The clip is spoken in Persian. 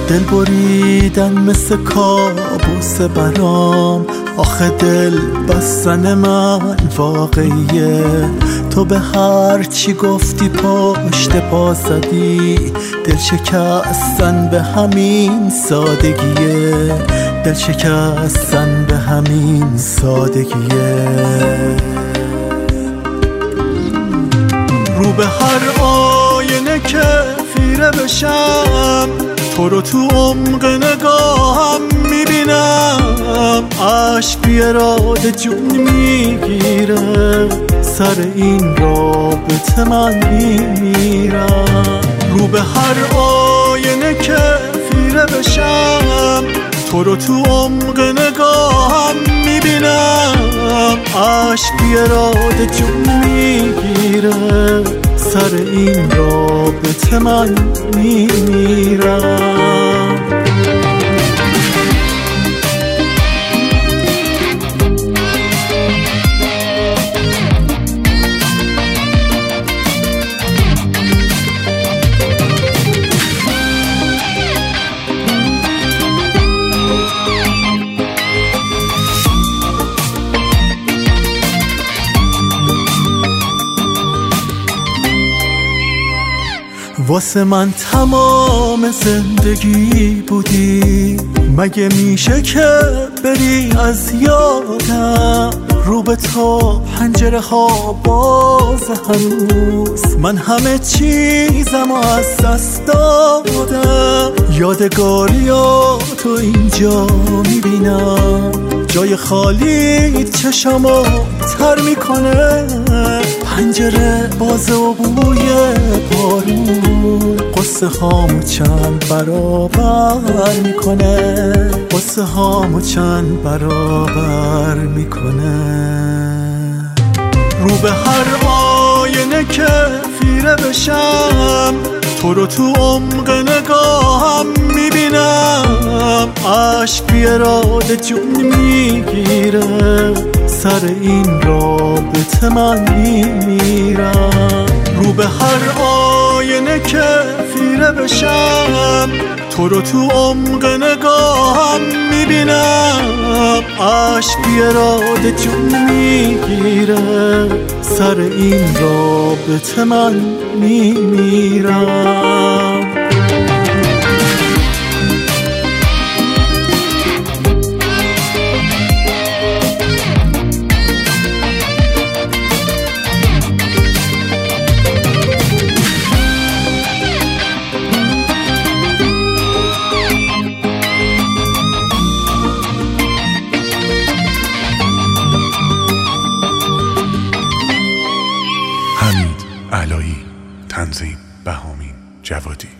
دل بریدن مثل کابوس برام. آخه دل بستن من واقعیه، تو به هر چی گفتی پشت پا زدی. دل شکستن به همین سادگیه، دل شکستن به همین سادگیه. رو به هر آینه که خیره بشم، تو رو تو عمق نگاهم میبینم. عشق بی اراده جون میگیره، سر این رابطه من میمیرم. رو به هر آینه که خیره بشم، تو رو تو عمق نگاهم میبینم. عشق بی اراده جون میگیره، سر این رابطه من میمیرم. واسه من تمام زندگی بودی، مگه میشه که بری از یادم؟ رو به تو پنجره ها باز هنوز، من همه چیزم از دست دادم. یادگاریاتو اینجا میبینم، جای خالی چشمو تر میکنه. پنجره بازه و بوی بارون، قصه هامو چند برابر میکنه، قصه هامو چند برابر میکنه. رو به هر آینه که خیره بشم، تو رو تو عمق نگاهم میبینم. عشق بی اراده جون میگیره، سر این رابطه من میمیرم. رو به هر آینه که خیره بشم، تو رو تو عمق نگاهم میبینم. عشق بی اراده جون میگیره، سر این رابطه من میمیرم. حمید علایی، تنظیم بهامین جوادی.